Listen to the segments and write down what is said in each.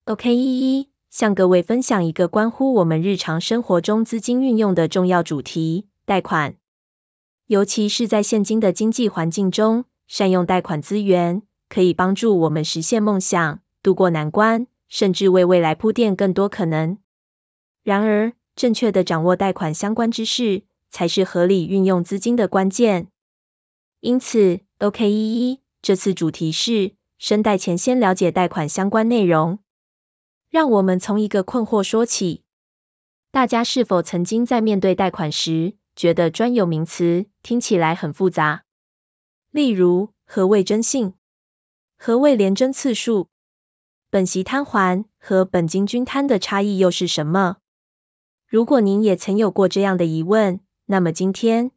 OK，向各位分享一个关乎我们日常生活中资金运用的重要主题：贷款。尤其是在现今的经济环境中，善用贷款资源，可以帮助我们实现梦想，渡过难关，甚至为未来铺垫更多可能。然而，正确的掌握贷款相关知识，才是合理运用资金的关键。因此 ，OK，这次主题是申贷前先了解贷款相关内容。让我们从一个困惑说起：大家是否曾经在面对贷款时，觉得专有名词听起来很复杂？例如，何谓征信？何谓联征次数？本息摊还和本金均摊的差异又是什么？如果您也曾有过这样的疑问，那么今天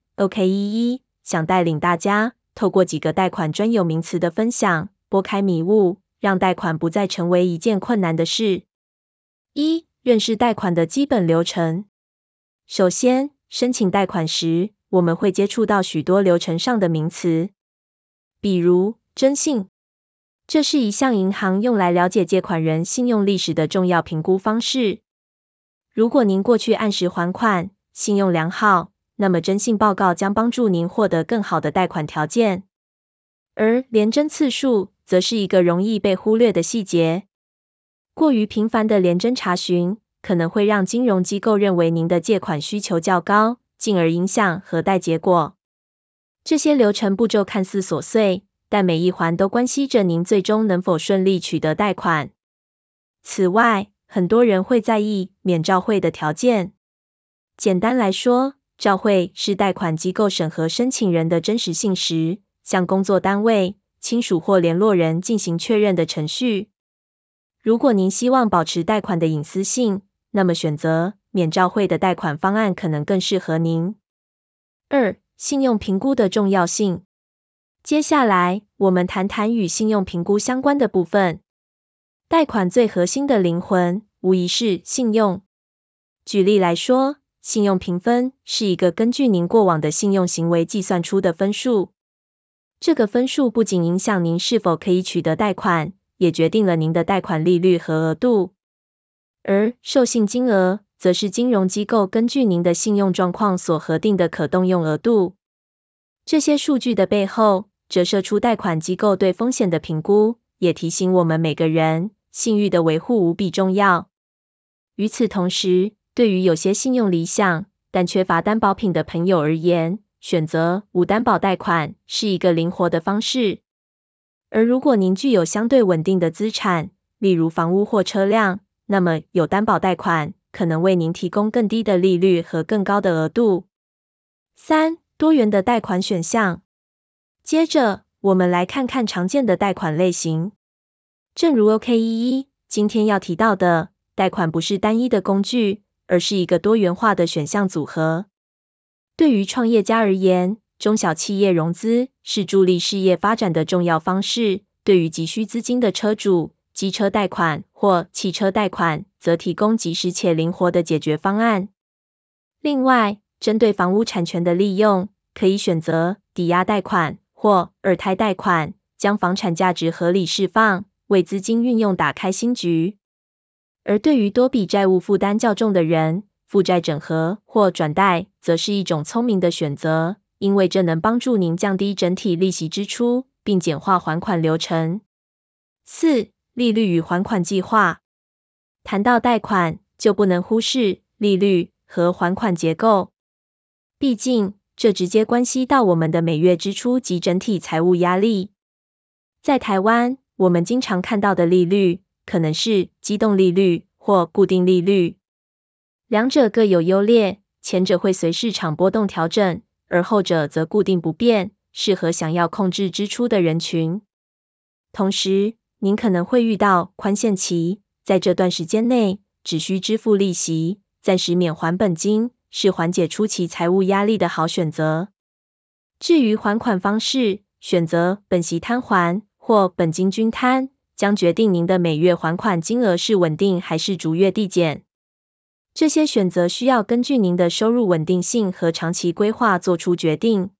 OK，想带领大家透过几个贷款专有名词的分享，拨开迷雾，让贷款不再成为一件困难的事。认识贷款的基本流程。首先，申请贷款时，我们会接触到许多流程上的名词，比如征信，这是一项银行用来了解借款人信用历史的重要评估方式。如果您过去按时还款，信用良好，那么征信报告将帮助您获得更好的贷款条件。而联征次数则是一个容易被忽略的细节。过于频繁的联征查询，可能会让金融机构认为您的借款需求较高，进而影响核贷结果。这些流程步骤看似琐碎，但每一环都关系着您最终能否顺利取得贷款。此外，很多人会在意免照会的条件。简单来说，照会是贷款机构审核申请人的真实性时，向工作单位、亲属或联络人进行确认的程序。如果您希望保持贷款的隐私性，那么选择免照会的贷款方案可能更适合您。信用评估的重要性。接下来，我们谈谈与信用评估相关的部分。贷款最核心的灵魂，无疑是信用。举例来说，信用评分是一个根据您过往的信用行为计算出的分数。这个分数不仅影响您是否可以取得贷款，也决定了您的贷款利率和额度。而授信金额，则是金融机构根据您的信用状况所核定的可动用额度。这些数据的背后，折射出贷款机构对风险的评估，也提醒我们每个人，信誉的维护无比重要。与此同时，对于有些信用理想，但缺乏担保品的朋友而言，选择无担保贷款是一个灵活的方式。而如果您具有相对稳定的资产，例如房屋或车辆，那么有担保贷款可能为您提供更低的利率和更高的额度。多元的贷款选项。接着，我们来看看常见的贷款类型。正如 OK，今天要提到的，贷款不是单一的工具，而是一个多元化的选项组合。对于创业家而言，中小企业融资是助力事业发展的重要方式。对于急需资金的车主，机车贷款或汽车贷款则提供及时且灵活的解决方案。另外，针对房屋产权的利用，可以选择抵押贷款或二胎贷款，将房产价值合理释放，为资金运用打开新局。而对于多笔债务负担较重的人，负债整合或转贷则是一种聪明的选择，因为这能帮助您降低整体利息支出，并简化还款流程。利率与还款计划。谈到贷款，就不能忽视利率和还款结构。毕竟，这直接关系到我们的每月支出及整体财务压力。在台湾，我们经常看到的利率，可能是机动利率或固定利率。两者各有优劣，前者会随市场波动调整，而后者则固定不变，适合想要控制支出的人群。同时，您可能会遇到宽限期，在这段时间内，只需支付利息，暂时免还本金，是缓解初期财务压力的好选择。至于还款方式，选择本息摊还或本金均摊，将决定您的每月还款金额是稳定还是逐月递减。这些选择需要根据您的收入稳定性和长期规划做出决定。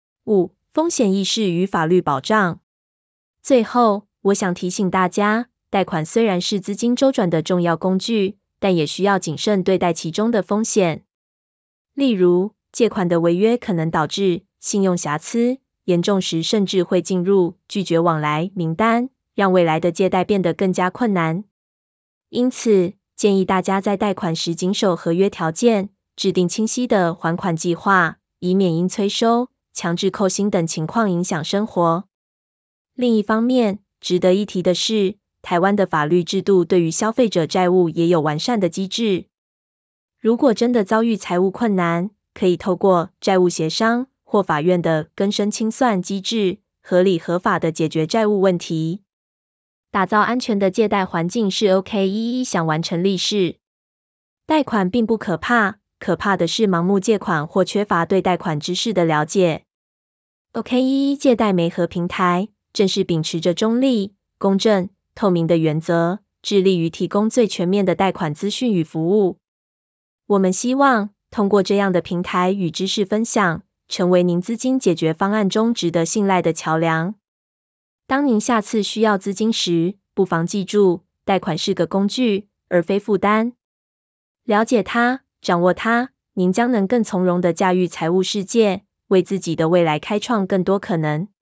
风险意识与法律保障。最后，我想提醒大家， 贷款虽然是资金周转的重要工具，但也需要谨慎对待其中的风险。例如，借款的违约可能导致信用瑕疵，严重时甚至会进入拒绝往来名单，让未来的借贷变得更加困难。因此，建议大家在贷款时谨守合约条件，制定清晰的还款计划，以免因催收、强制扣薪等情况影响生活。另一方面，值得一提的是，台湾的法律制度对于消费者债务也有完善的机制。如果真的遭遇财务困难，可以透过债务协商或法院的更生清算机制，合理合法的解决债务问题。打造安全的借贷环境是 OKEE 想完成立事。贷款并不可怕，可怕的是盲目借款或缺乏对贷款知识的了解。OKEE 借贷媒合平台正是秉持着中立、公正、透明的原则，致力于提供最全面的贷款资讯与服务。我们希望通过这样的平台与知识分享，成为您资金解决方案中值得信赖的桥梁。当您下次需要资金时，不妨记住，贷款是个工具，而非负担。了解它，掌握它，您将能更从容地驾驭财务世界，为自己的未来开创更多可能。